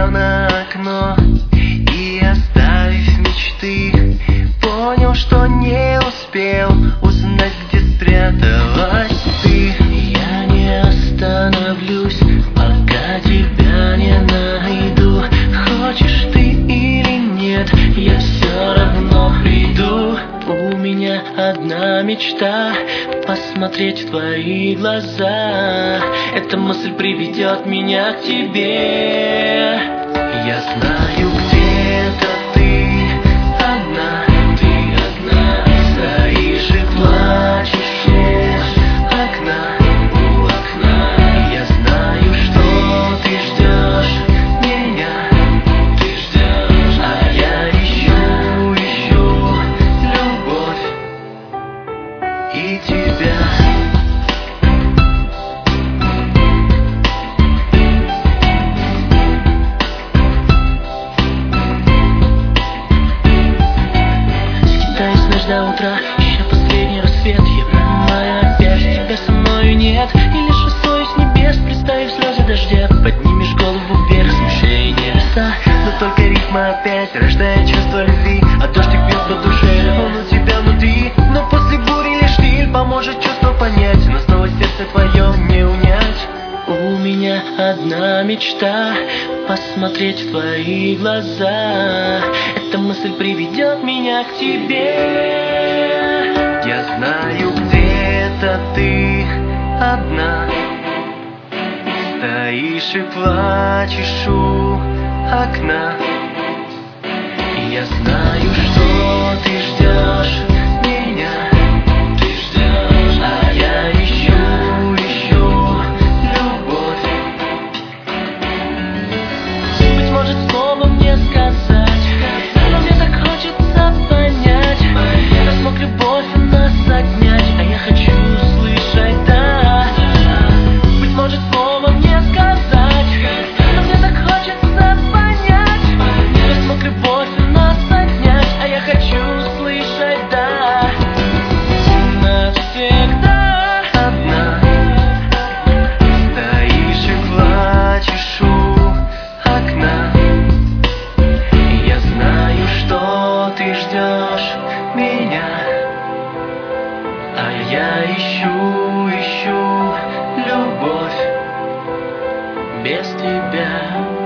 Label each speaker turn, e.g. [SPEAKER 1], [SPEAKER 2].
[SPEAKER 1] посмотрел на окно и, оставив мечты, понял, что не успел узнать, где спряталась ты. Я не остановлюсь, пока тебя не найду. Хочешь ты или нет, я все равно приду. У меня одна мечта — посмотреть в твои глаза. Эта мысль приведет меня к тебе. Я знаю, где-то ты одна, стоишь и плачешь у окна. Я знаю, что ты ждешь меня, а я ищу любовь и тебя. До утра, ища последний рассвет, я понимаю, опять тебя со мною нет. И лишь высоюсь с небес, представив слезы дождя. Поднимешь голову вверх, смещая небеса, но только ритма опять рождает чувство любви. А дождик бьет по душе, он у тебя внутри. Но после бури лишь штиль поможет чувство понять, но снова сердце твое не унять. У меня одна мечта — посмотреть в твои глаза. Эта мысль приведет меня к тебе. Я знаю, где-то ты одна, стоишь и плачешь у окна. Я знаю, что ты ждешь меня, а я ищу любовь. Быть может, словом не сказать, но мне так хочется понять. Я смог любовь у нас отнять, а я хочу услышать «да». Быть может, словом не сказать, но мне так хочется понять. Я смог любовь у нас отнять, а я хочу услышать «да». Навсегда одна, стоишь и плачешь у окна. Я знаю, что ты ждешь меня, а я ищу любовь без тебя.